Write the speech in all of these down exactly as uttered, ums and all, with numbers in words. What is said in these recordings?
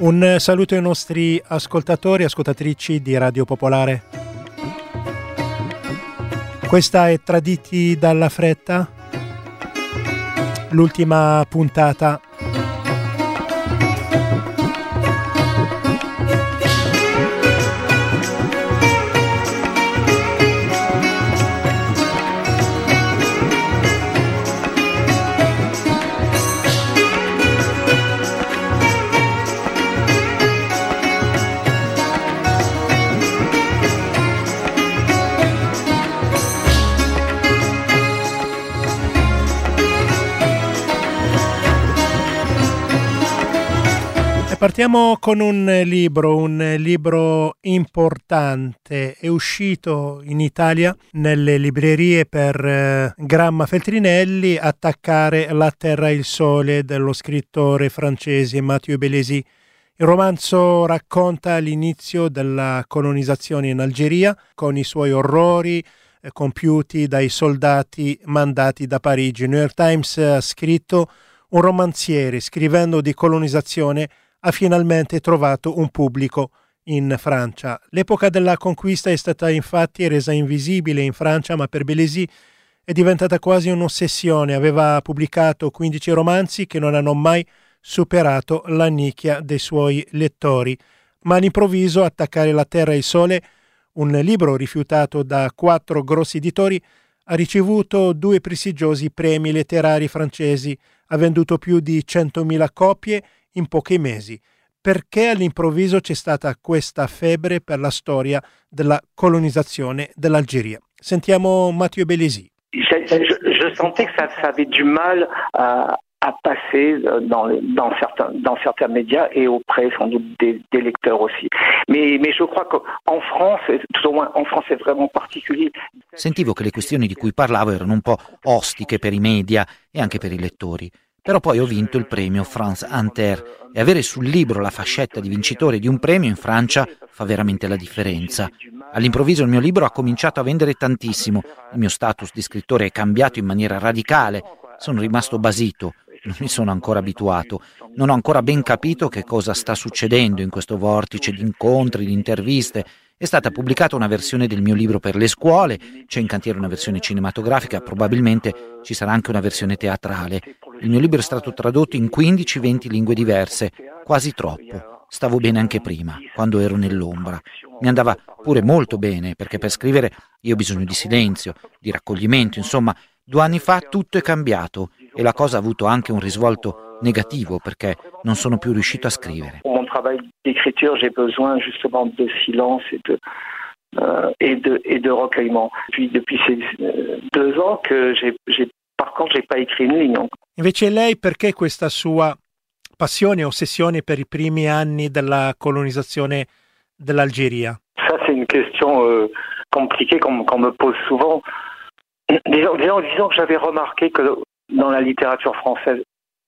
Un saluto ai nostri ascoltatori e ascoltatrici di Radio Popolare. Questa è Traditi dalla fretta, l'ultima puntata. Partiamo con un libro, un libro importante, è uscito in Italia nelle librerie per eh, Gramma Feltrinelli, Attaccare la terra e il sole, dello scrittore francese Mathieu Bellesi. Il romanzo racconta l'inizio della colonizzazione in Algeria con i suoi orrori eh, compiuti dai soldati mandati da Parigi. Il New York Times ha scritto: un romanziere scrivendo di colonizzazione ha finalmente trovato un pubblico in Francia. L'epoca della conquista è stata infatti resa invisibile in Francia, ma per Bellesi è diventata quasi un'ossessione. Aveva pubblicato quindici romanzi che non hanno mai superato la nicchia dei suoi lettori. Ma all'improvviso Attaccare la terra e il sole, un libro rifiutato da quattro grossi editori, ha ricevuto due prestigiosi premi letterari francesi, ha venduto più di centomila copie in pochi mesi. Perché all'improvviso c'è stata questa febbre per la storia della colonizzazione dell'Algeria? Sentiamo Mathieu Bellesi. Je, je, je sentais que ça, ça avait du mal à, à passer dans, dans, certains, dans certains médias et auprès sans doute des, des lecteurs aussi. Mais, mais je crois qu'en France, tout au moins en France, c'est vraiment particulier. Sentivo che le questioni di cui parlavo erano un po' ostiche per i media e anche per i lettori. Però poi ho vinto il premio France Inter e avere sul libro la fascetta di vincitore di un premio in Francia fa veramente la differenza. All'improvviso il mio libro ha cominciato a vendere tantissimo, il mio status di scrittore è cambiato in maniera radicale, sono rimasto basito, non mi sono ancora abituato, non ho ancora ben capito che cosa sta succedendo in questo vortice di incontri, di interviste. È stata pubblicata una versione del mio libro per le scuole, c'è in cantiere una versione cinematografica, probabilmente ci sarà anche una versione teatrale. Il mio libro è stato tradotto in quindici venti lingue diverse, quasi troppo. Stavo bene anche prima, quando ero nell'ombra. Mi andava pure molto bene, perché per scrivere io ho bisogno di silenzio, di raccoglimento, insomma, due anni fa tutto è cambiato e la cosa ha avuto anche un risvolto negativo, perché non sono più riuscito a scrivere. Pour mon travail d'écriture, j'ai besoin justement de silence et de euh, et de et de recueillement. Puis depuis ces euh, deux ans que j'ai j'ai par contre j'ai pas écrit une ligne. Invece lei, perché questa sua passione e ossessione per i primi anni della colonizzazione dell'Algeria? Ça c'est une question euh, compliquée qu'on, qu'on me pose souvent. Disons, disons, disons que j'avais remarqué que dans la littérature française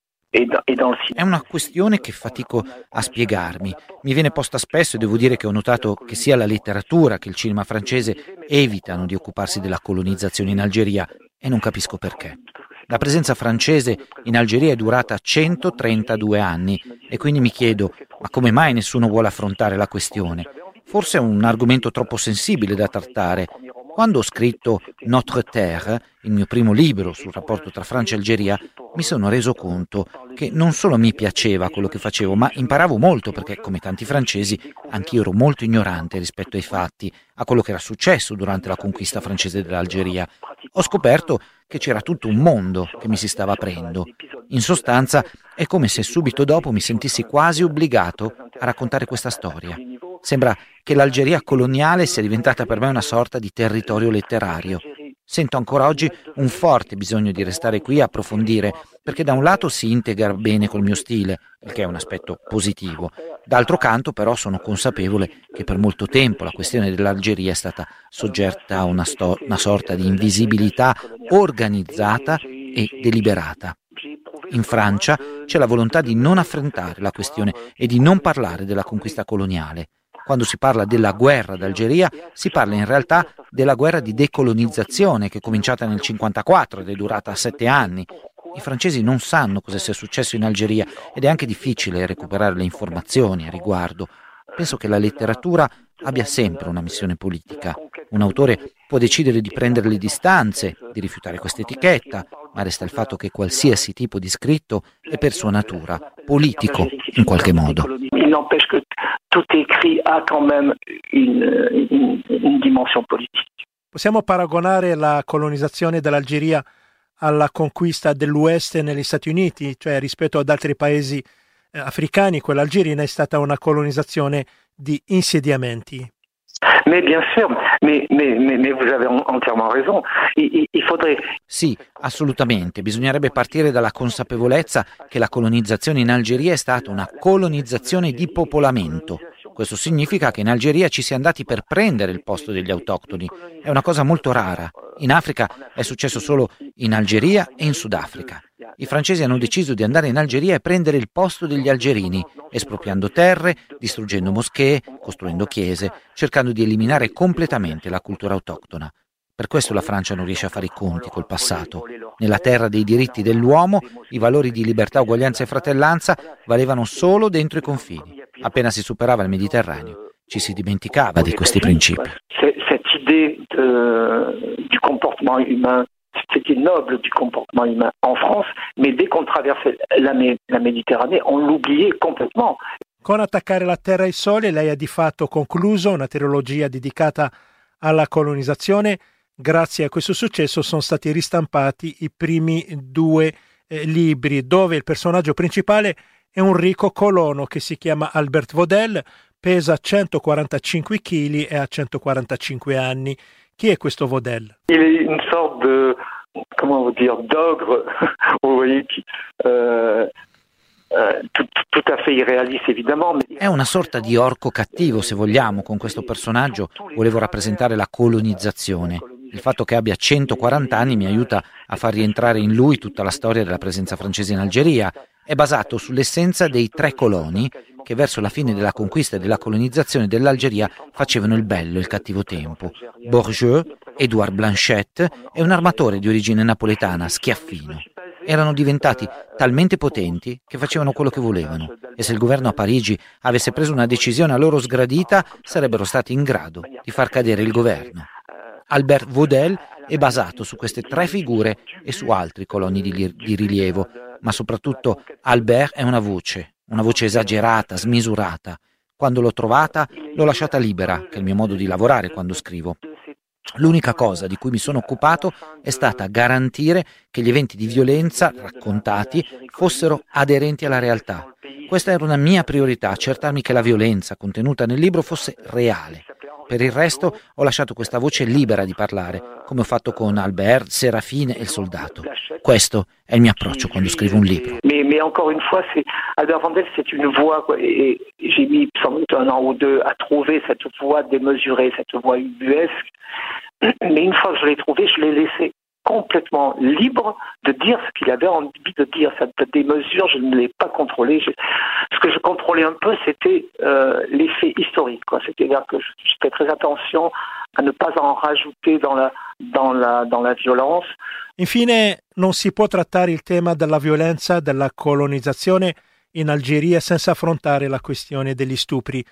e dans, et dans le cinéma. È una questione che fatico a spiegarmi. Mi viene posta spesso e devo dire che ho notato che sia la letteratura che il cinema francese evitano di occuparsi della colonizzazione in Algeria e non capisco perché. La presenza francese in Algeria è durata centotrentadue anni e quindi mi chiedo, ma come mai nessuno vuole affrontare la questione? Forse è un argomento troppo sensibile da trattare. Quando ho scritto Notre Terre, il mio primo libro sul rapporto tra Francia e Algeria, mi sono reso conto che non solo mi piaceva quello che facevo, ma imparavo molto perché, come tanti francesi, anch'io ero molto ignorante rispetto ai fatti, a quello che era successo durante la conquista francese dell'Algeria. Ho scoperto che c'era tutto un mondo che mi si stava aprendo. In sostanza, è come se subito dopo mi sentissi quasi obbligato a raccontare questa storia. Sembra che l'Algeria coloniale sia diventata per me una sorta di territorio letterario. Sento ancora oggi un forte bisogno di restare qui a approfondire, perché da un lato si integra bene col mio stile, il che è un aspetto positivo. D'altro canto però sono consapevole che per molto tempo la questione dell'Algeria è stata soggetta a una, sto- una sorta di invisibilità organizzata e deliberata. In Francia c'è la volontà di non affrontare la questione e di non parlare della conquista coloniale. Quando si parla della guerra d'Algeria, si parla in realtà della guerra di decolonizzazione che è cominciata nel cinquantaquattro ed è durata sette anni. I francesi non sanno cosa sia successo in Algeria ed è anche difficile recuperare le informazioni a riguardo. Penso che la letteratura abbia sempre una missione politica. Un autore può decidere di prendere le distanze, di rifiutare questa etichetta, ma resta il fatto che qualsiasi tipo di scritto è per sua natura politico in qualche modo. Il n'empêche que tout écrit a quand même une, une, une dimension politique. Possiamo paragonare la colonizzazione dell'Algeria alla conquista dell'Ouest negli Stati Uniti, cioè rispetto ad altri paesi eh, africani, quella algerina è stata una colonizzazione di insediamenti. Mais bien sûr, mais, mais, mais, mais vous avez entièrement raison. Il, il faudrait... Sì, assolutamente. Bisognerebbe partire dalla consapevolezza che la colonizzazione in Algeria è stata una colonizzazione di popolamento. Questo significa che in Algeria ci si è andati per prendere il posto degli autoctoni. È una cosa molto rara. In Africa è successo solo in Algeria e in Sudafrica. I francesi hanno deciso di andare in Algeria e prendere il posto degli algerini, espropriando terre, distruggendo moschee, costruendo chiese, cercando di eliminare completamente la cultura autoctona. Per questo la Francia non riesce a fare i conti col passato. Nella terra dei diritti dell'uomo, i valori di libertà, uguaglianza e fratellanza valevano solo dentro i confini. Appena si superava il Mediterraneo, ci si dimenticava di questi principi. Cette idée de, du comportement humain, c'était noble du comportement humain en France, mais dès qu'on traversait la, la Méditerranée, on l'oubliait complètement. Con Attaccare la terra ai soli lei ha di fatto concluso una trilogia dedicata alla colonizzazione. Grazie a questo successo sono stati ristampati i primi due eh, libri, dove il personaggio principale è un ricco colono che si chiama Albert Vaudel, pesa centoquarantacinque chili e ha centoquarantacinque anni. Chi è questo Vaudel? Il est une sorte de, comment vous dire, d'ogre, vous voyez, qui, euh, euh, tout, tout à fait irréaliste évidemment. È una sorta di orco cattivo, se vogliamo. Con questo personaggio volevo rappresentare la colonizzazione. Il fatto che abbia centoquaranta anni mi aiuta a far rientrare in lui tutta la storia della presenza francese in Algeria. È basato sull'essenza dei tre coloni che verso la fine della conquista e della colonizzazione dell'Algeria facevano il bello e il cattivo tempo. Bourgeois, Edouard Blanchette e un armatore di origine napoletana, Schiaffino. Erano diventati talmente potenti che facevano quello che volevano, e se il governo a Parigi avesse preso una decisione a loro sgradita sarebbero stati in grado di far cadere il governo. Albert Vaudel è basato su queste tre figure e su altri coloni di, li- di rilievo, ma soprattutto Albert è una voce, una voce esagerata, smisurata. Quando l'ho trovata, l'ho lasciata libera, che è il mio modo di lavorare quando scrivo. L'unica cosa di cui mi sono occupato è stata garantire che gli eventi di violenza raccontati fossero aderenti alla realtà. Questa era una mia priorità, accertarmi che la violenza contenuta nel libro fosse reale. Per il resto ho lasciato questa voce libera di parlare, come ho fatto con Albert, Serafine e il soldato. Questo è il mio approccio quando scrivo un libro. Mais, mais encore une fois, c'est, Albert Vaudel, c'est une voix, quoi, et, et j'ai mis sans doute un an ou deux à trouver cette voix démesurée, cette voix ubuesque. Mais une fois que je l'ai trouvée, je l'ai laissé complètement libre de dire ce qu'il avait envie de dire. Cette démesure, je ne l'ai pas contrôlée. Je, ce que je contrôlais un peu, c'était euh, l'effet historique, quoi. C'est-à-dire que je, je fais très attention a ne pas en rajouter dans la, dans la, dans la violence. Infine, non si può trattare il tema della violenza, della colonizzazione in Algeria senza affrontare la questione degli stupri.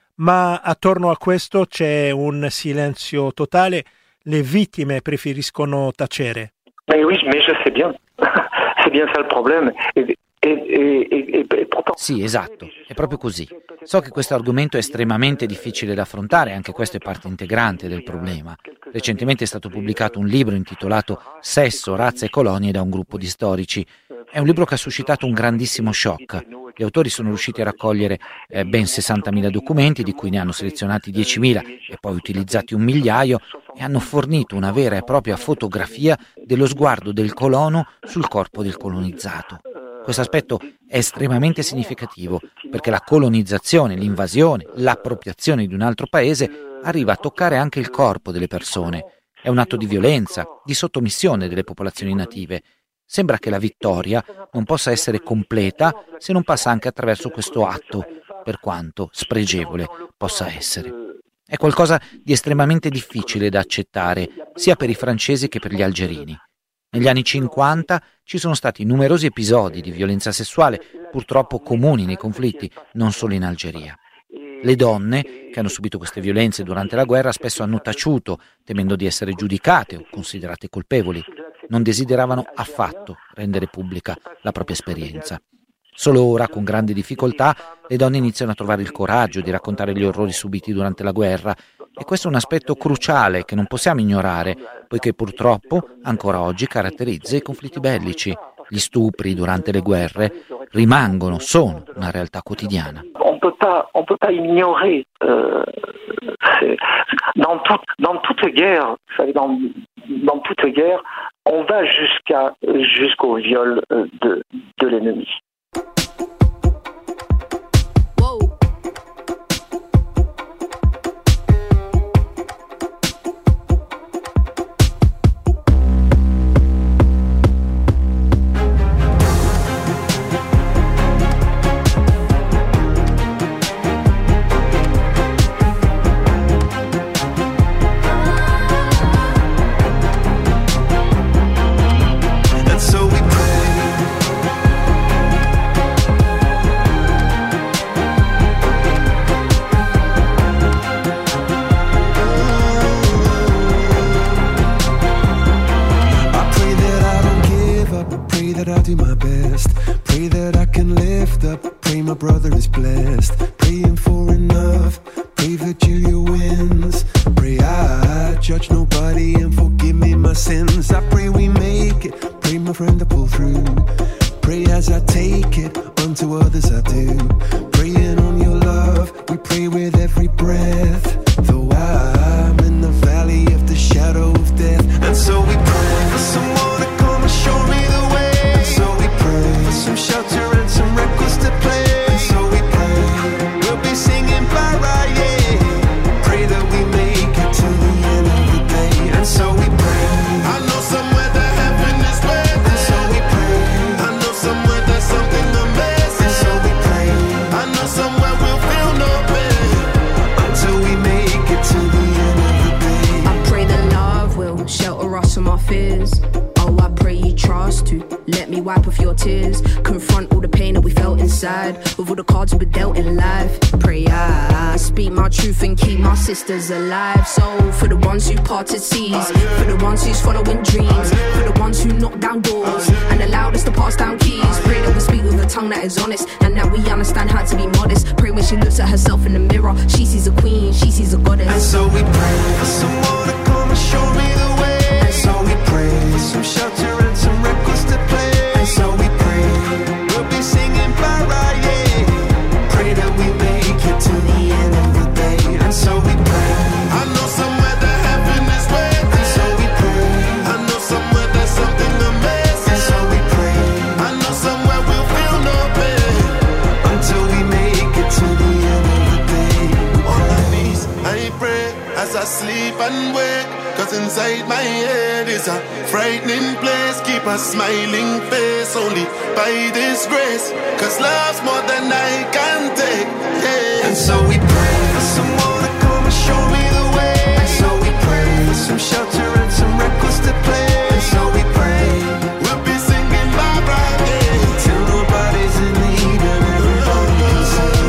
Ma attorno a questo c'è un silenzio totale. Le vittime preferiscono tacere. Mais oui, mais je sais bien. C'est bien ça il problème. Et, et, et, et pourtant... Sì, esatto, è proprio così. So che questo argomento è estremamente difficile da affrontare, anche questo è parte integrante del problema. Recentemente è stato pubblicato un libro intitolato Sesso, razza e colonie da un gruppo di storici. È un libro che ha suscitato un grandissimo shock. Gli autori sono riusciti a raccogliere eh, ben sessantamila documenti, di cui ne hanno selezionati diecimila e poi utilizzati un migliaio, e hanno fornito una vera e propria fotografia dello sguardo del colono sul corpo del colonizzato. Questo aspetto è estremamente significativo, perché la colonizzazione, l'invasione, l'appropriazione di un altro paese arriva a toccare anche il corpo delle persone. È un atto di violenza, di sottomissione delle popolazioni native. Sembra che la vittoria non possa essere completa se non passa anche attraverso questo atto, per quanto spregevole possa essere. È qualcosa di estremamente difficile da accettare, sia per i francesi che per gli algerini. Negli anni cinquanta ci sono stati numerosi episodi di violenza sessuale, purtroppo comuni nei conflitti, non solo in Algeria. Le donne che hanno subito queste violenze durante la guerra spesso hanno taciuto, temendo di essere giudicate o considerate colpevoli. Non desideravano affatto rendere pubblica la propria esperienza. Solo ora, con grande difficoltà, le donne iniziano a trovare il coraggio di raccontare gli orrori subiti durante la guerra, e questo è un aspetto cruciale che non possiamo ignorare, poiché purtroppo ancora oggi caratterizza i conflitti bellici. Gli stupri durante le guerre rimangono, sono una realtà quotidiana. On peut pas, on peut pas ignorer. Euh, dans, tout, dans toute guerre, dans, dans toute guerre, on va jusqu'à jusqu'au viol de, de l'ennemi. Sisters alive, so for the ones who parted seas, for the ones who's following dreams, for the ones who knock down doors and allowed us to pass down keys. Pray that we speak with a tongue that is honest and that we understand how to be modest. Pray when she looks at herself in the mirror, she sees a queen, she sees a goddess. And so we pray for someone to come and show me the way. And so we pray for some shelter and some records to play. And so we pray we'll be singing para, yeah. Pray that we make it to the end of the day. And so we pray. I know somewhere that heaven is waiting. And so we pray. I know somewhere there's something amazing. And so we pray. I know somewhere we'll feel no pain until we make it to the end of the day. On my knees, I pray as I sleep and wake. Cause inside my head is a frightening place. Keep a smiling face only by this grace. Cause love's more than I can take, yeah. And so we pray for someone to come and show me the way. And so we pray for some shelter and some records to play. And so we pray we'll be singing bye bye, yeah. Till nobody's in need and everybody can sing.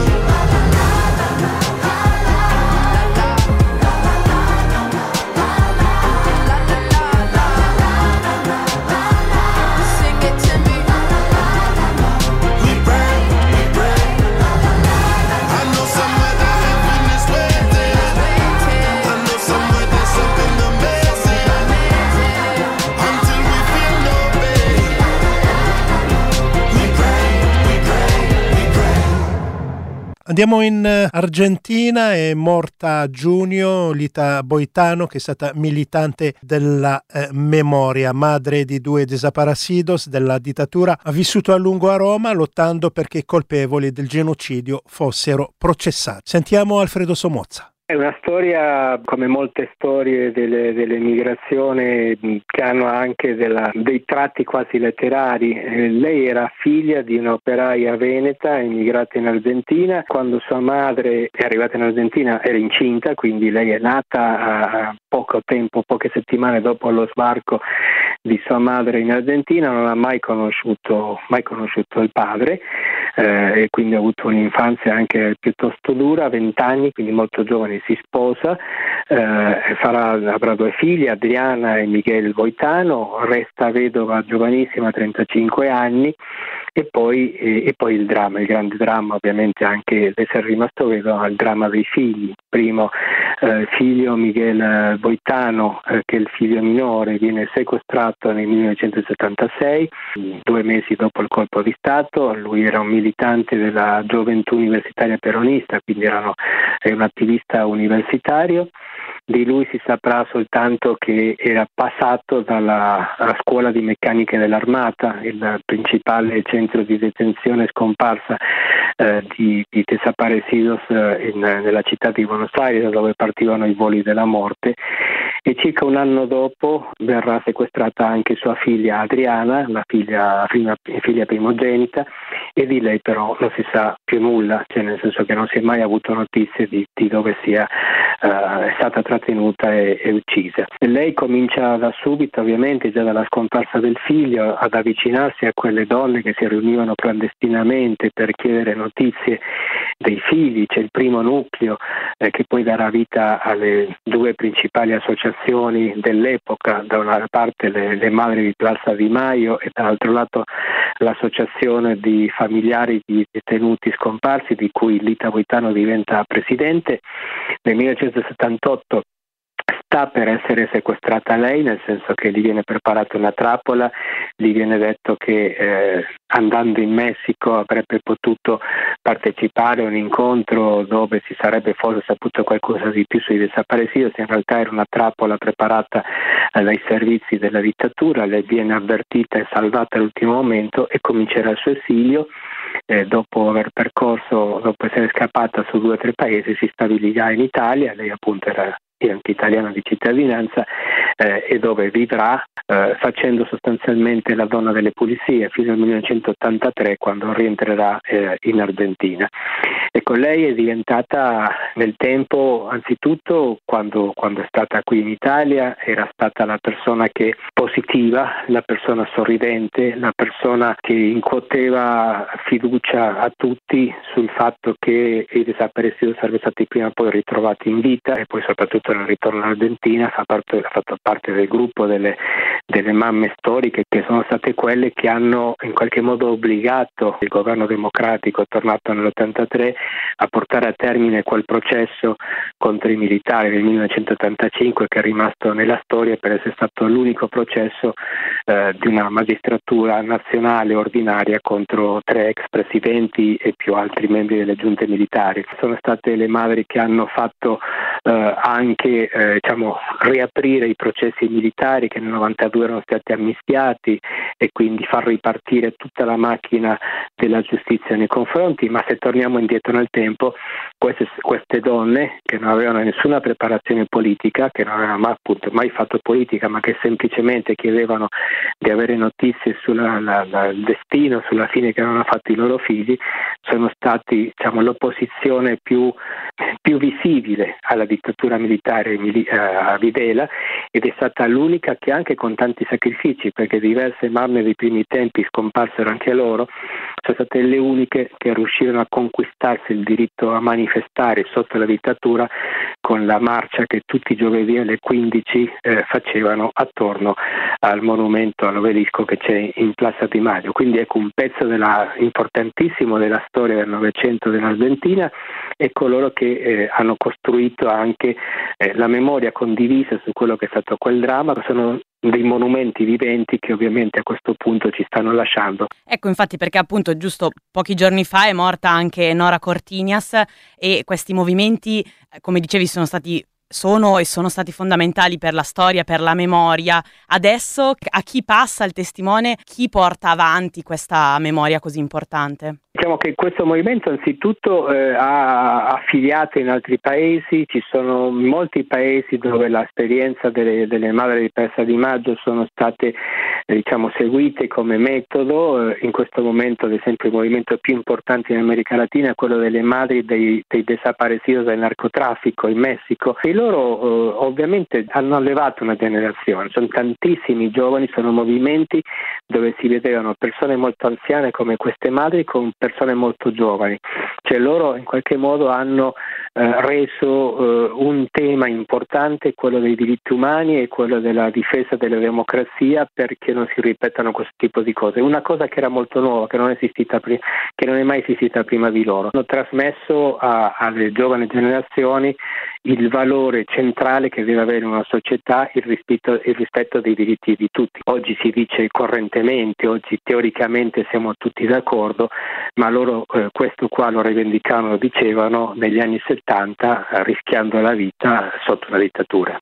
Andiamo in Argentina, è morta a giugno Lita Boitano, che è stata militante della eh, memoria, madre di due desaparecidos della dittatura, ha vissuto a lungo a Roma lottando perché i colpevoli del genocidio fossero processati. Sentiamo Alfredo Somozza. È una storia, come molte storie delle, dell'emigrazione, che hanno anche della, dei tratti quasi letterari. Eh, lei era figlia di un'operaia veneta emigrata in Argentina. Quando sua madre è arrivata in Argentina era incinta, quindi lei è nata a, a poco tempo, poche settimane dopo lo sbarco di sua madre in Argentina, non ha mai conosciuto, mai conosciuto il padre, eh, e quindi ha avuto un'infanzia anche piuttosto dura, vent'anni, quindi molto giovane si sposa, eh, farà, avrà due figli, Adriana e Miguel Boitano, resta vedova giovanissima, trentacinque anni, e poi, e, e poi il dramma, il grande dramma ovviamente anche l'essere rimasto vedova, il dramma dei figli. Primo eh, figlio Miguel Boitano, eh, che è il figlio minore, viene sequestrato nel millenovecentosettantasei, due mesi dopo il colpo di Stato. Lui era un militante della Gioventù Universitaria Peronista, quindi erano, è un attivista universitario. Di lui si saprà soltanto che era passato dalla scuola di meccanica dell'armata, il principale centro di detenzione scomparsa eh, di, di desaparecidos eh, in, nella città di Buenos Aires, da dove partivano i voli della morte. E circa un anno dopo verrà sequestrata anche sua figlia Adriana, la figlia, prima, figlia primogenita, e di lei però non si sa più nulla, cioè nel senso che non si è mai avuto notizie di, di dove sia uh, è stata trattenuta e, e uccisa. E lei comincia da subito, ovviamente già dalla scomparsa del figlio, ad avvicinarsi a quelle donne che si riunivano clandestinamente per chiedere notizie dei figli. C'è il primo nucleo eh, che poi darà vita alle due principali associazioni dell'epoca, da una parte le, le Madri di Plaza Di Maio e dall'altro lato l'associazione di familiari di detenuti scomparsi, di cui Lita Boitano diventa presidente. Nel millenovecentosettantotto sta per essere sequestrata lei, nel senso che gli viene preparata una trappola, gli viene detto che eh, andando in Messico avrebbe potuto partecipare a un incontro dove si sarebbe forse saputo qualcosa di più sui desaparecidos. In realtà era una trappola preparata eh, dai servizi della dittatura. Lei viene avvertita e salvata all'ultimo momento e comincerà il suo esilio. Eh, dopo aver percorso, dopo essere scappata su due o tre paesi, si stabilirà in Italia. Lei appunto era anche italiana di cittadinanza, eh, e dove vivrà eh, facendo sostanzialmente la donna delle pulizie fino al millenovecentottantatré, quando rientrerà eh, in Argentina. Ecco, lei è diventata nel tempo, anzitutto quando, quando è stata qui in Italia, era stata la persona che positiva, la persona sorridente, la persona che incuteva fiducia a tutti sul fatto che i desaparecidos sarebbero stati prima o poi ritrovati in vita, e poi soprattutto nel ritorno in Argentina fa parte, ha fatto parte del gruppo delle, delle mamme storiche, che sono state quelle che hanno in qualche modo obbligato il governo democratico tornato nell'ottantatré a portare a termine quel processo contro i militari del millenovecentottantacinque, che è rimasto nella storia per essere stato l'unico processo eh, di una magistratura nazionale ordinaria contro tre ex presidenti e più altri membri delle giunte militari. Sono state le madri che hanno fatto eh, anche eh, diciamo, riaprire i processi militari che nel novantadue erano stati amnistiati, e quindi far ripartire tutta la macchina della giustizia nei confronti. Ma se torniamo indietro nel tempo, queste, queste donne che non avevano nessuna preparazione politica, che non avevano mai, appunto, mai fatto politica, ma che semplicemente chiedevano di avere notizie sul destino, sulla fine che avevano fatto i loro figli, sono stati, diciamo, l'opposizione più, più visibile alla dittatura militare a Videla, ed è stata l'unica che, anche con tanti sacrifici, perché diverse mamme dei primi tempi scomparsero anche loro, sono state le uniche che riuscirono a conquistarsi il diritto a manifestare sotto la dittatura con la marcia che tutti i giovedì alle quindici eh, facevano attorno al monumento, all'obelisco che c'è in Plaza Di Maio. Quindi ecco un pezzo della, importantissimo della storia del Novecento dell'Argentina, e coloro che eh, hanno costruito anche eh, la memoria condivisa su quello che è stato quel dramma. Sono dei monumenti viventi che ovviamente a questo punto ci stanno lasciando. Ecco, infatti, perché appunto giusto pochi giorni fa è morta anche Nora Cortiñas, e questi movimenti, come dicevi, sono stati sono e sono stati fondamentali per la storia, per la memoria. Adesso a chi passa il testimone, chi porta avanti questa memoria così importante? Diciamo che questo movimento anzitutto eh, ha affiliate in altri paesi. Ci sono molti paesi dove l'esperienza delle, delle madri di Plaza Di Maggio sono state eh, diciamo seguite come metodo. Eh, in questo momento, ad esempio, il movimento più importante in America Latina è quello delle madri dei, dei desaparecidos del narcotraffico in Messico, e loro eh, ovviamente hanno allevato una generazione, sono tantissimi giovani, sono movimenti dove si vedevano persone molto anziane come queste madri con persone molto giovani, cioè loro in qualche modo hanno eh, reso eh, un tema importante, quello dei diritti umani e quello della difesa della democrazia, perché non si ripetano questo tipo di cose. Una cosa che era molto nuova, che non è esistita prima, che non è mai esistita prima di loro. Hanno trasmesso a, alle giovani generazioni il valore centrale che deve avere una società, il rispetto, il rispetto dei diritti di tutti. Oggi si dice correntemente, oggi teoricamente siamo tutti d'accordo, ma loro eh, questo qua lo rivendicavano, lo dicevano negli anni settanta, eh, rischiando la vita sotto una dittatura.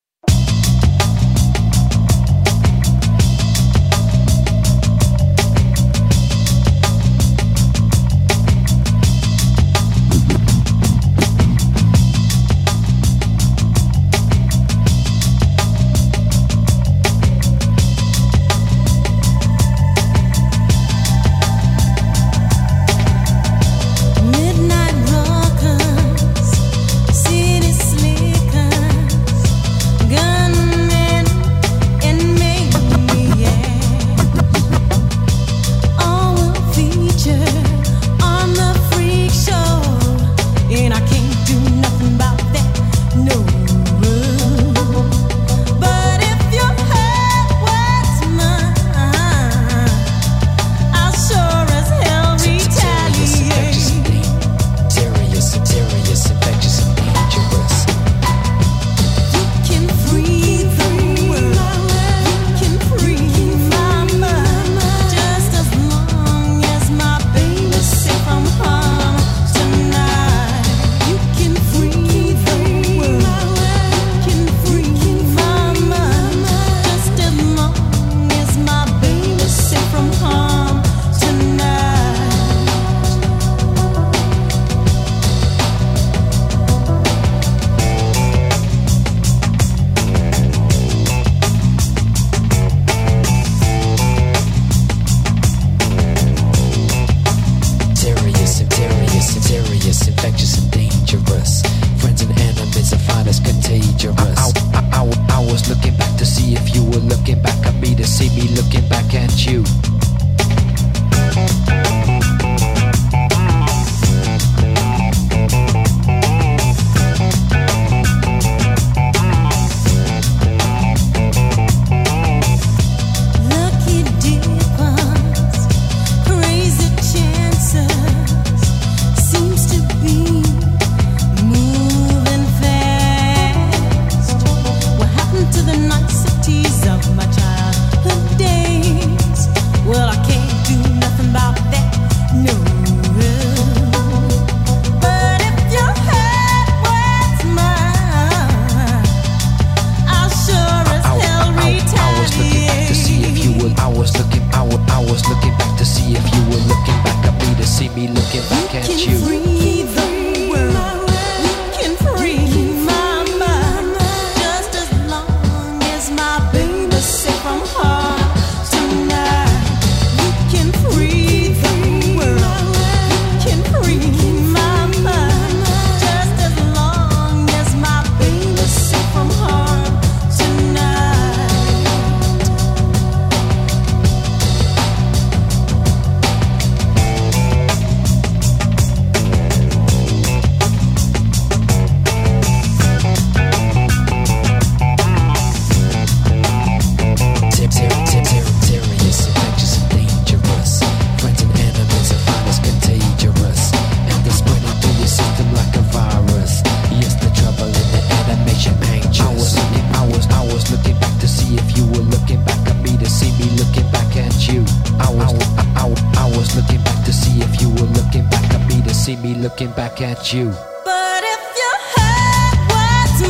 Looking back at you. But if your heart was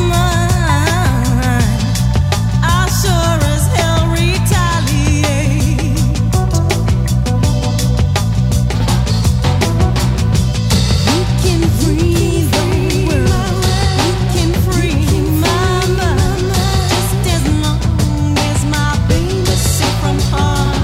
mine, I'll sure as hell retaliate. You can free the world, you can free my mind, just as long as my baby's safe from harm.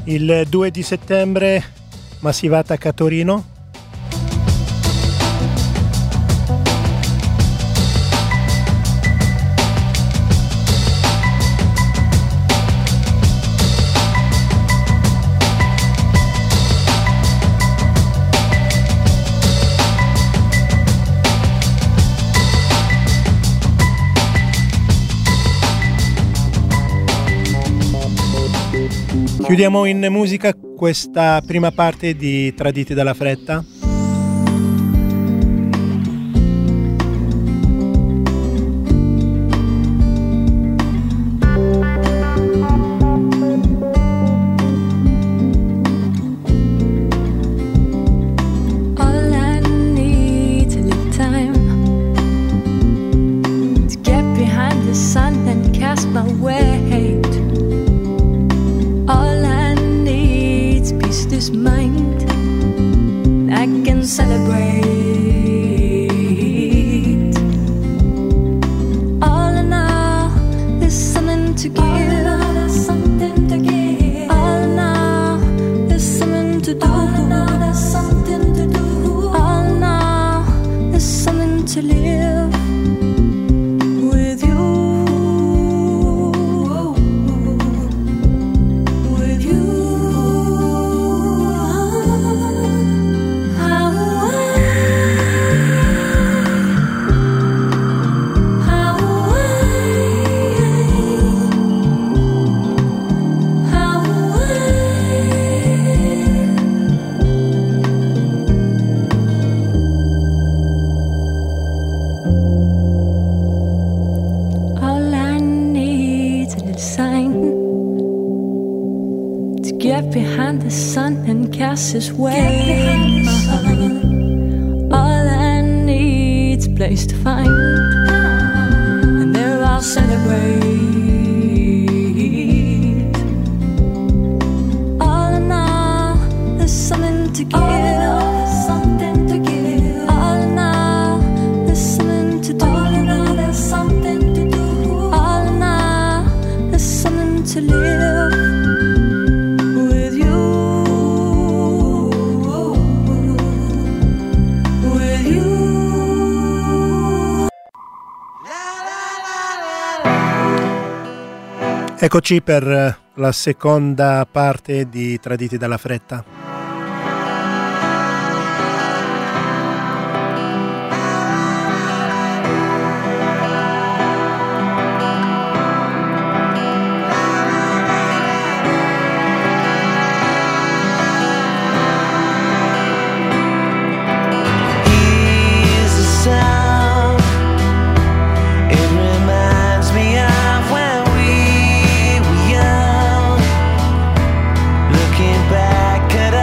Il due di settembre Massivata a Torino. Chiudiamo in musica questa prima parte di Traditi dalla Fretta. His way. All I need's a place to find, and there I'll celebrate. All in all, there's something to give. Something to give. All in all, there's something to do. All in all, there's something to do. All in all, there's something to live. Eccoci per la seconda parte di Traditi dalla Fretta. Back at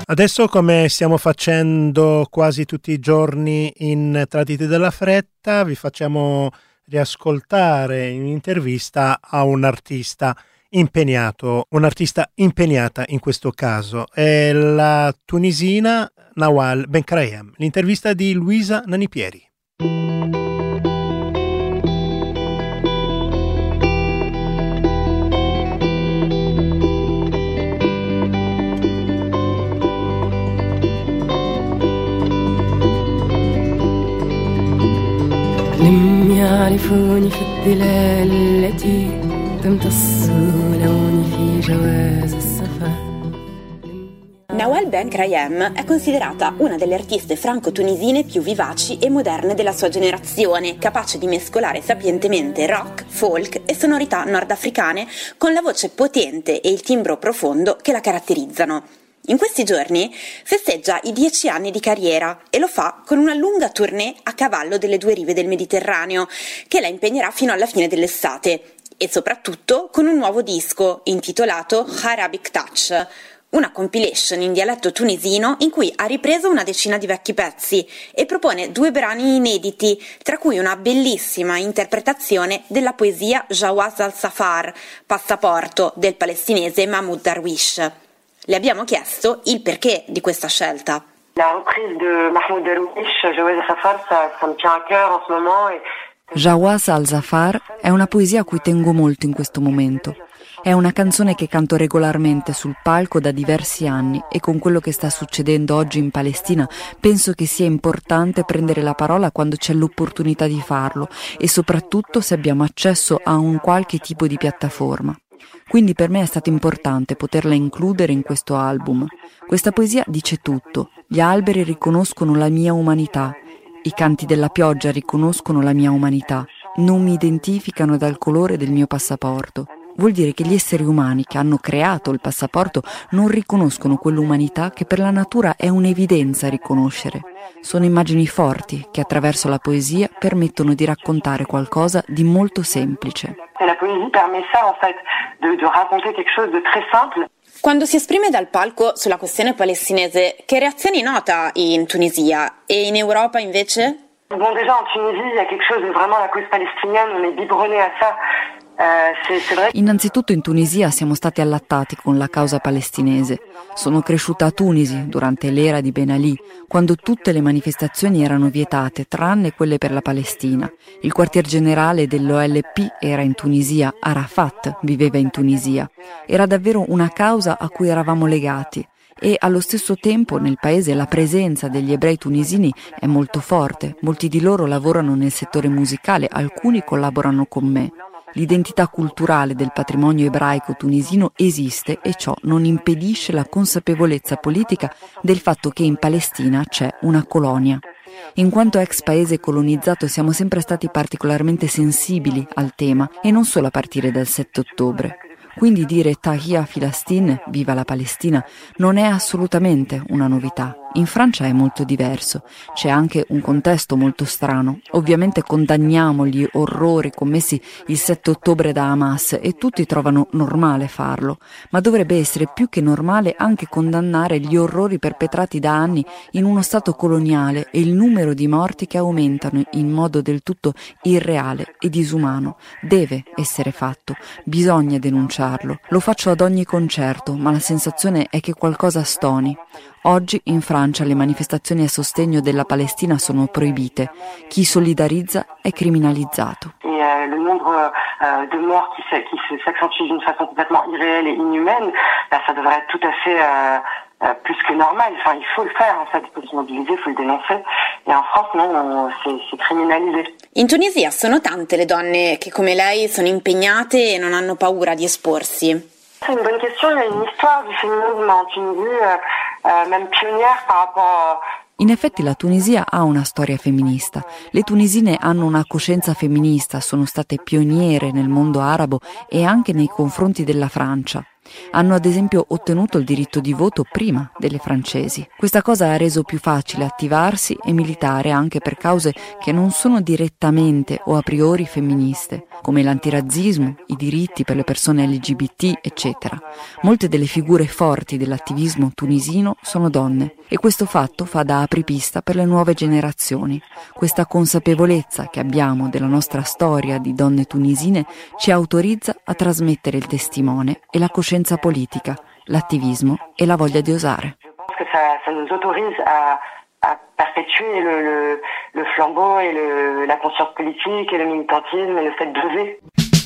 Adesso, come stiamo facendo quasi tutti i giorni in Traditi della Fretta, vi facciamo riascoltare un'intervista a un artista impegnato, un'artista impegnata in questo caso, è la tunisina Nawal Benkrayem, l'intervista di Luisa Nanipieri. لم يعرفوني في الظلال التي تمتص لوني في جواز السفر. Nawal Benkrayem è considerata una delle artiste franco-tunisine più vivaci e moderne della sua generazione, capace di mescolare sapientemente rock, folk e sonorità nordafricane con la voce potente e il timbro profondo che la caratterizzano. In questi giorni festeggia i dieci anni di carriera e lo fa con una lunga tournée a cavallo delle due rive del Mediterraneo, che la impegnerà fino alla fine dell'estate, e soprattutto con un nuovo disco intitolato Arabic Touch, una compilation in dialetto tunisino in cui ha ripreso una decina di vecchi pezzi e propone due brani inediti, tra cui una bellissima interpretazione della poesia Jawaz al-Safar, passaporto, del palestinese Mahmoud Darwish. Le abbiamo chiesto il perché di questa scelta. La reprise de Mahmoud Darwish, Jawaz al-Safar, ça, ça me tient à cœur en ce moment. Et... Jawaz al-Safar è una poesia a cui tengo molto in questo momento. È una canzone che canto regolarmente sul palco da diversi anni e con quello che sta succedendo oggi in Palestina penso che sia importante prendere la parola quando c'è l'opportunità di farlo e soprattutto se abbiamo accesso a un qualche tipo di piattaforma. Quindi per me è stato importante poterla includere in questo album. Questa poesia dice tutto. Gli alberi riconoscono la mia umanità. I canti della pioggia riconoscono la mia umanità. Non mi identificano dal colore del mio passaporto. Vuol dire che gli esseri umani che hanno creato il passaporto non riconoscono quell'umanità che per la natura è un'evidenza riconoscere. Sono immagini forti che attraverso la poesia permettono di raccontare qualcosa di molto semplice. La poesia permet ça, en fait, de, de raconter quelque chose de très simple. Quando si esprime dal palco sulla questione palestinese, che reazioni nota in Tunisia e in Europa invece? Bon, déjà en Tunisie, il y a quelque chose de vraiment la cause palestinienne, on est biberonné à ça. Innanzitutto in Tunisia siamo stati allattati con la causa palestinese. Sono cresciuta a Tunisi durante l'era di Ben Ali, quando tutte le manifestazioni erano vietate, tranne quelle per la Palestina. Il quartier generale dell'O L P era in Tunisia, Arafat viveva in Tunisia. Era davvero una causa a cui eravamo legati. E allo stesso tempo nel paese la presenza degli ebrei tunisini è molto forte. Molti di loro lavorano nel settore musicale, alcuni collaborano con me. L'identità culturale del patrimonio ebraico tunisino esiste e ciò non impedisce la consapevolezza politica del fatto che in Palestina c'è una colonia. In quanto ex paese colonizzato siamo sempre stati particolarmente sensibili al tema e non solo a partire dal sette ottobre. Quindi dire Tahia Filastin, viva la Palestina, non è assolutamente una novità. In Francia è molto diverso, c'è anche un contesto molto strano. Ovviamente condanniamo gli orrori commessi il sette ottobre da Hamas e tutti trovano normale farlo, ma dovrebbe essere più che normale anche condannare gli orrori perpetrati da anni in uno stato coloniale e il numero di morti che aumentano in modo del tutto irreale e disumano. Deve essere fatto, bisogna denunciarlo. Lo faccio ad ogni concerto, ma la sensazione è che qualcosa stoni. Oggi in Francia le manifestazioni a sostegno della Palestina sono proibite. Chi solidarizza è criminalizzato. Et euh, le nombre euh, de morts qui, qui s'accentue d'une façon complètement irréelle et inhumaine, bah, ça devrait être tout à fait euh, euh, plus que normal. Enfin, il faut le faire, en fait, il faut se mobiliser, il faut le dénoncer. Et en France, non, c'est criminalisé. In Tunisia sono tante le donne che come lei sono impegnate e non hanno paura di esporsi. C'est une bonne question, il y a une histoire du féminisme en Tunisie, euh, euh, même pionnière par rapport... In effetti la Tunisia ha una storia femminista. Le tunisine hanno una coscienza femminista, sono state pioniere nel mondo arabo e anche nei confronti della Francia. Hanno ad esempio ottenuto il diritto di voto prima delle francesi. Questa cosa ha reso più facile attivarsi e militare anche per cause che non sono direttamente o a priori femministe, come l'antirazzismo, i diritti per le persone L G B T, eccetera. Molte delle figure forti dell'attivismo tunisino sono donne e questo fatto fa da apripista per le nuove generazioni. Questa consapevolezza che abbiamo della nostra storia di donne tunisine ci autorizza a trasmettere il testimone e la coscienza politica, l'attivismo et la voglia di osare. Je pense que ça, ça nous autorise à, à perpétuer le, le, le flambeau et le, la conscience politique et le militantisme et le fait d'oser.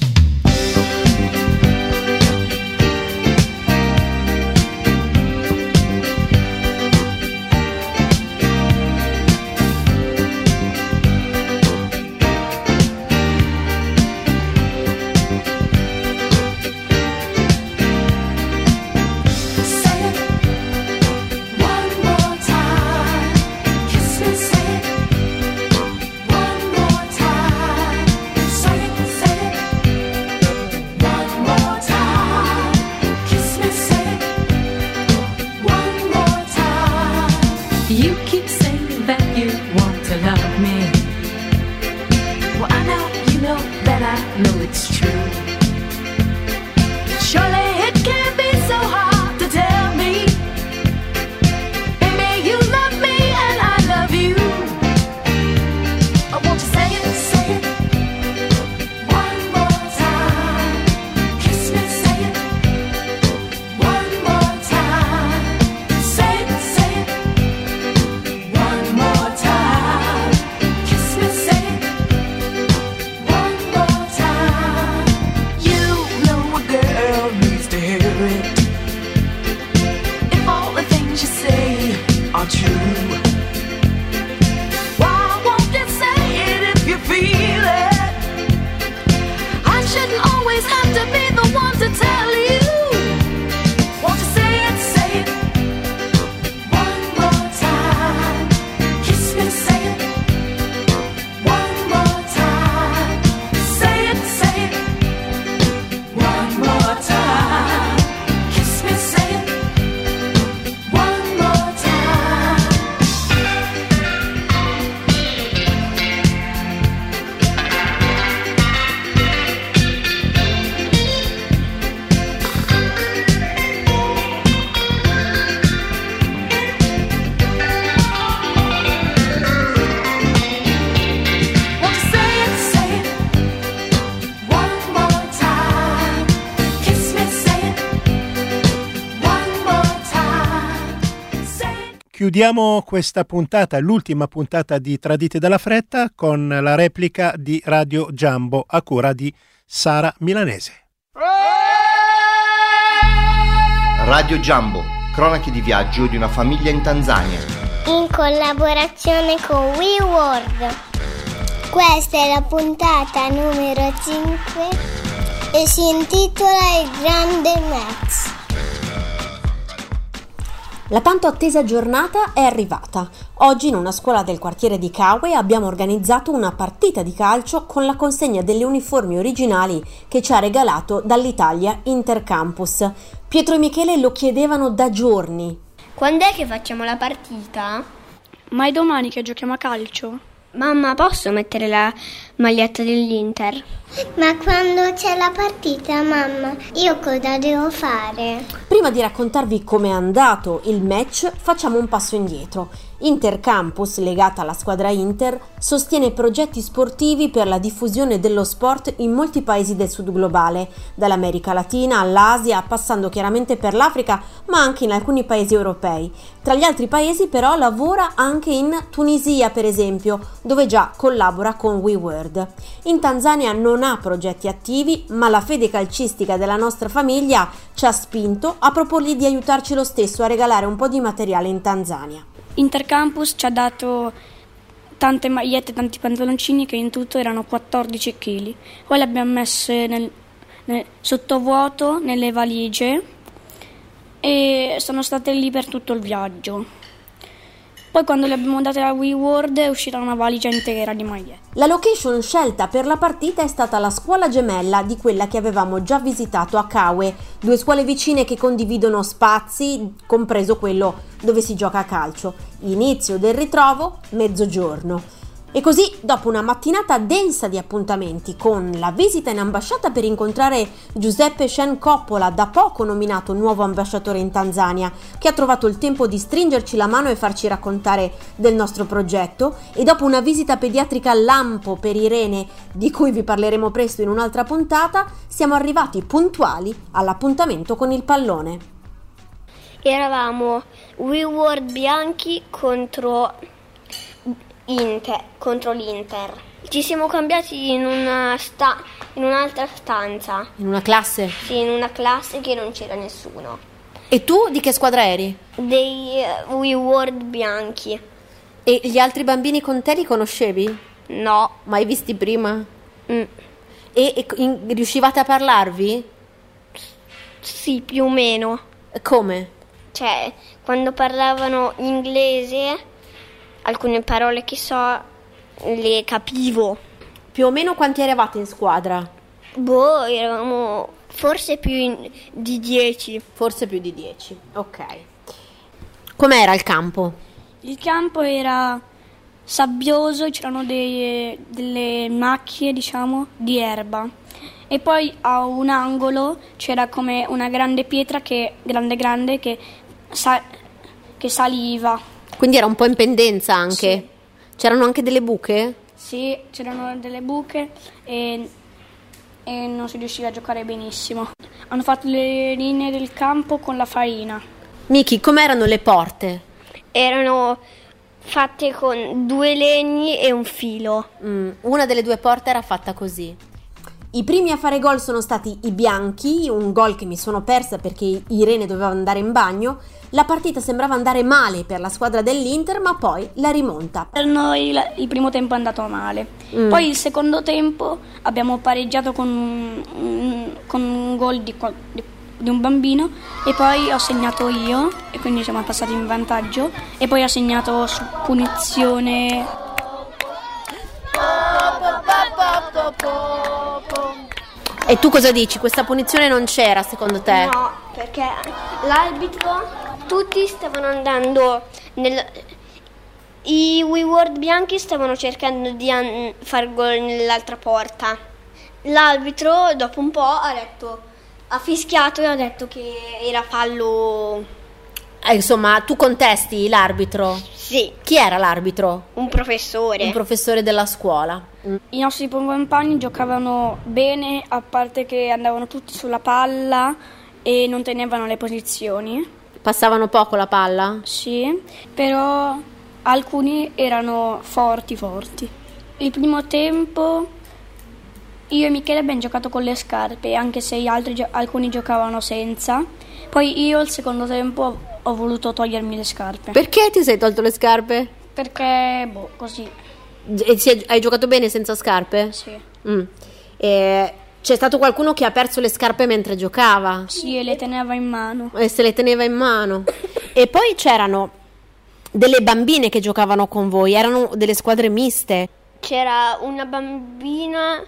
Chiudiamo questa puntata, l'ultima puntata di Tradite dalla Fretta, con la replica di Radio Jumbo a cura di Sara Milanese. Radio Jumbo, cronache di viaggio di una famiglia in Tanzania. In collaborazione con WeWorld. Questa è la puntata numero cinque e si intitola Il Grande Match. La tanto attesa giornata è arrivata. Oggi in una scuola del quartiere di Kawe abbiamo organizzato una partita di calcio con la consegna delle uniformi originali che ci ha regalato dall'Italia Intercampus. Pietro e Michele lo chiedevano da giorni. Quando è che facciamo la partita? Ma è domani che giochiamo a calcio? Mamma, posso mettere la maglietta dell'Inter? Ma quando c'è la partita, mamma, io cosa devo fare? Prima di raccontarvi com'è andato il match, facciamo un passo indietro. Intercampus, legata alla squadra Inter, sostiene progetti sportivi per la diffusione dello sport in molti paesi del sud globale, dall'America Latina all'Asia, passando chiaramente per l'Africa, ma anche in alcuni paesi europei. Tra gli altri paesi però lavora anche in Tunisia, per esempio, dove già collabora con WeWorld. In Tanzania non ha progetti attivi, ma la fede calcistica della nostra famiglia ci ha spinto a proporgli di aiutarci lo stesso a regalare un po' di materiale in Tanzania. Intercampus ci ha dato tante magliette, tanti pantaloncini che in tutto erano quattordici chili. Poi le abbiamo messe nel, nel sottovuoto nelle valigie e sono state lì per tutto il viaggio. Poi quando le abbiamo date la Wii World è uscita una valigia intera di magliette. La location scelta per la partita è stata la scuola gemella di quella che avevamo già visitato a Kawe, due scuole vicine che condividono spazi, compreso quello dove si gioca a calcio. Inizio del ritrovo, mezzogiorno. E così, dopo una mattinata densa di appuntamenti, con la visita in ambasciata per incontrare Giuseppe Shen Coppola, da poco nominato nuovo ambasciatore in Tanzania, che ha trovato il tempo di stringerci la mano e farci raccontare del nostro progetto, e dopo una visita pediatrica al lampo per Irene, di cui vi parleremo presto in un'altra puntata, siamo arrivati puntuali all'appuntamento con il pallone. Eravamo Wii World bianchi contro Inter, contro l'Inter. Ci siamo cambiati in una sta, in un'altra stanza. In una classe? Sì, in una classe che non c'era nessuno. E tu di che squadra eri? Dei uh, Wii World bianchi. E gli altri bambini con te li conoscevi? No. Mai visti prima? Mm. E, e in, riuscivate a parlarvi? Sì, più o meno. Come? Cioè, quando parlavano inglese, alcune parole che so le capivo. Più o meno quanti eravate in squadra? Boh, eravamo forse più in, di dieci. Forse più di dieci, ok. Com'era il campo? Il campo era sabbioso, c'erano dei, delle macchie, diciamo, di erba. E poi a un angolo c'era come una grande pietra che grande grande che, sa, che saliva. Quindi era un po' in pendenza anche? Sì. C'erano anche delle buche? Sì, c'erano delle buche e, e non si riusciva a giocare benissimo. Hanno fatto le linee del campo con la farina. Miki, com'erano le porte? Erano fatte con due legni e un filo. Mm, una delle due porte era fatta così. I primi a fare gol sono stati i bianchi, un gol che mi sono persa perché Irene doveva andare in bagno. La partita sembrava andare male per la squadra dell'Inter, ma poi la rimonta. Per noi il, il primo tempo è andato male. Mm. Poi il secondo tempo abbiamo pareggiato con un, un, con un gol di, di, di un bambino e poi ho segnato io e quindi siamo passati in vantaggio e poi ho segnato su punizione. E tu cosa dici? Questa punizione non c'era secondo te? No, perché l'arbitro, tutti stavano andando nel, i Wii World bianchi stavano cercando di an- far gol nell'altra porta. L'arbitro dopo un po' ha detto, ha fischiato e ha detto che era fallo. Eh, insomma, tu contesti l'arbitro? Sì. Chi era l'arbitro? Un professore. Un professore della scuola. Mm. I nostri compagni giocavano bene, a parte che andavano tutti sulla palla e non tenevano le posizioni. Passavano poco la palla? Sì, però alcuni erano forti forti. Il primo tempo io e Michele abbiamo giocato con le scarpe, anche se gli altri, alcuni giocavano senza. Poi io il secondo tempo ho voluto togliermi le scarpe. Perché ti sei tolto le scarpe? Perché, boh, così. E hai giocato bene senza scarpe? Sì. Mm. E c'è stato qualcuno che ha perso le scarpe mentre giocava? Sì, e le teneva in mano. E se le teneva in mano. E poi c'erano delle bambine che giocavano con voi, erano delle squadre miste. C'era una bambina,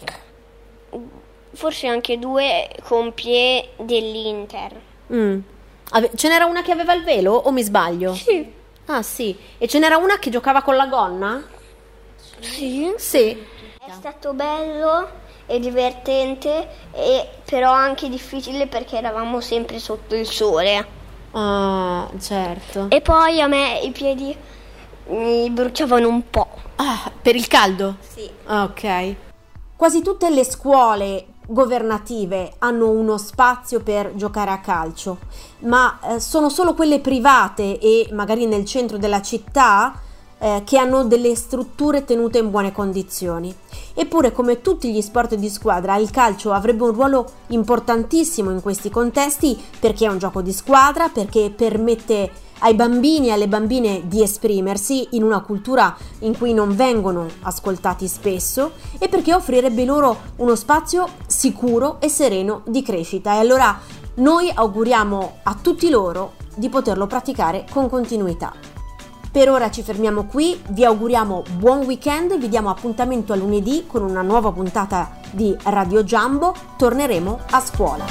forse anche due compie dell'Inter. Mm. Ce n'era una che aveva il velo o mi sbaglio? Sì. Ah sì. E ce n'era una che giocava con la gonna? Sì. Sì. È stato bello e divertente, e però anche difficile perché eravamo sempre sotto il sole. Ah, certo. E poi a me i piedi mi bruciavano un po'. Ah, per il caldo? Sì. Ok. Quasi tutte le scuole governative hanno uno spazio per giocare a calcio, ma eh, sono solo quelle private e magari nel centro della città eh, che hanno delle strutture tenute in buone condizioni. Eppure, come tutti gli sport di squadra, il calcio avrebbe un ruolo importantissimo in questi contesti perché è un gioco di squadra, perché permette ai bambini e alle bambine di esprimersi in una cultura in cui non vengono ascoltati spesso e perché offrirebbe loro uno spazio sicuro e sereno di crescita. E allora noi auguriamo a tutti loro di poterlo praticare con continuità. Per ora ci fermiamo qui, vi auguriamo buon weekend, vi diamo appuntamento a lunedì con una nuova puntata di Radio Jumbo, torneremo a scuola.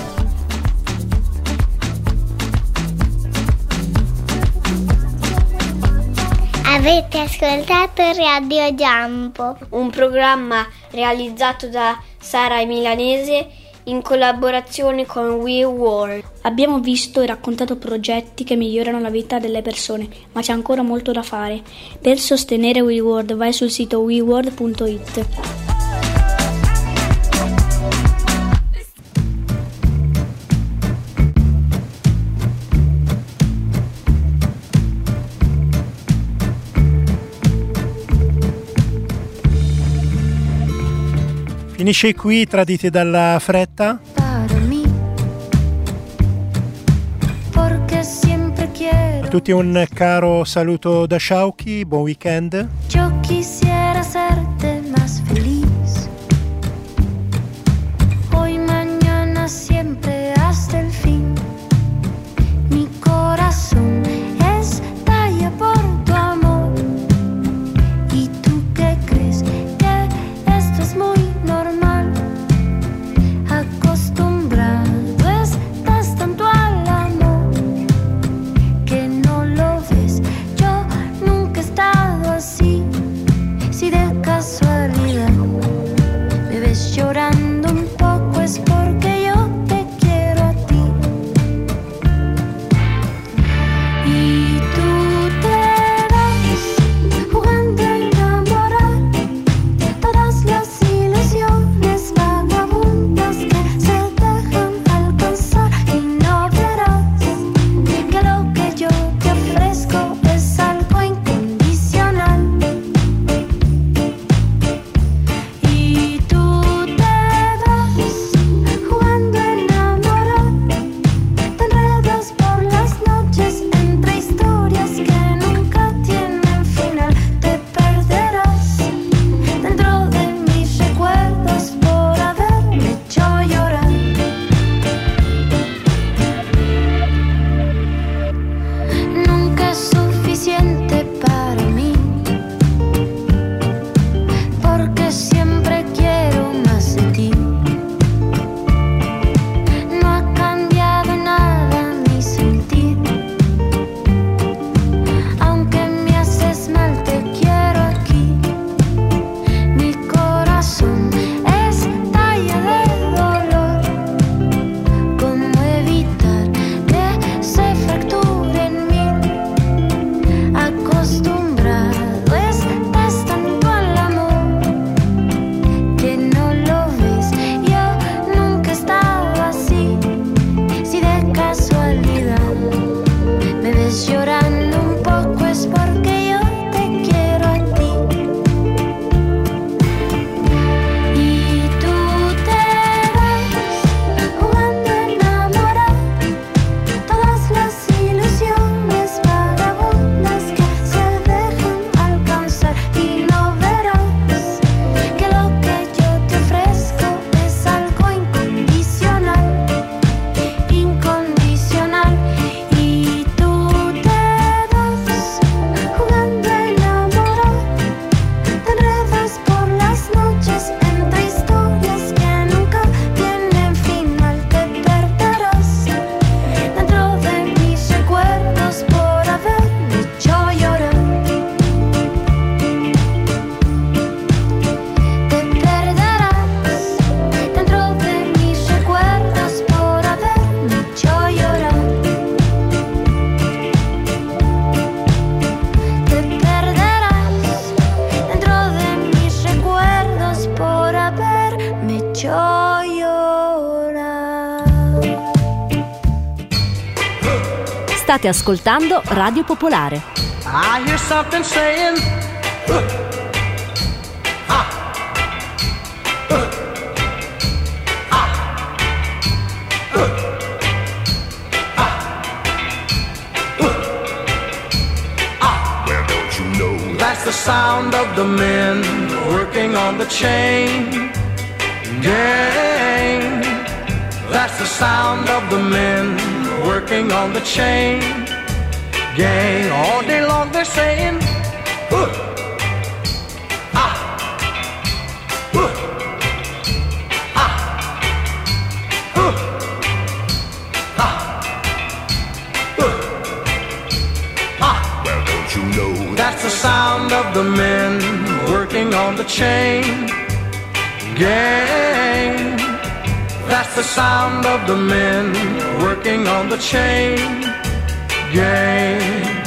Avete ascoltato Radio Jumbo, un programma realizzato da Sara Milanese in collaborazione con We World. Abbiamo visto e raccontato progetti che migliorano la vita delle persone, ma c'è ancora molto da fare. Per sostenere We World vai sul sito we world punto it. Finisce qui, traditi dalla fretta? A tutti un caro saluto da Shauki, buon weekend. Yo quisiera hacerte más feliz. Hoy, mañana, siempre hasta el fin. Mi corazón estalla por tu amor. ¿Y tú qué crees? Que esto es muy normal. Acostumbrado estás tanto al amor que no lo ves. Yo nunca he estado así. Si de casualidad me ves llorando un poco es porque yo te quiero a ti. Y tú te vas jugando a enamorar todas las ilusiones vagabundas que se dejan alcanzar. Y no verás que lo que yo te ofrezco es algo incondicional. Y tú te vas jugando a enamorar, te enredas por las noches entre historias que nunca tienen final. Te perderás dentro de mis recuerdos por haberme hecho llorar. Nunca es suficiente para mí, porque siempre quiero más de ti. No ha cambiado nada mi sentir. Aunque me haces mal, te quiero aquí. Mi corazón estalla de dolor. ¿Cómo evitar que se fracture en mí? Acostumbrado estás tanto al amor que no lo ves. Yo nunca he estado así. Si de casualidad me ves llorando un poco es porque yo te quiero a ti. Y tú te vas jugando a enamorar todas las ilusiones vagabundas que se dejan alcanzar. Y no verás que lo que yo te ofrezco es algo incondicional, incondicional. Y tú te vas jugando a enamorar, te enredas por las noches entre historias que nunca tienen final. Te perderás dentro de mis recuerdos por haberme hecho llorar. Te perderás dentro de mis recuerdos por haberme hecho llorar. Te perderás dentro de mis recuerdos por haberme hecho llorar. State ascoltando Radio Popolare. I hear something saying, uh, ah, uh, ah, uh, ah, uh, ah. Well, don't you know that's the sound of the men working on the chain gang. That's the sound of the men working on the chain gang. All day long they're saying, uh, ah, uh, ah, uh, ah, uh, ah. Well, don't you know that's the sound of the men working on the chain gang. That's the sound of the men working on the chain gang.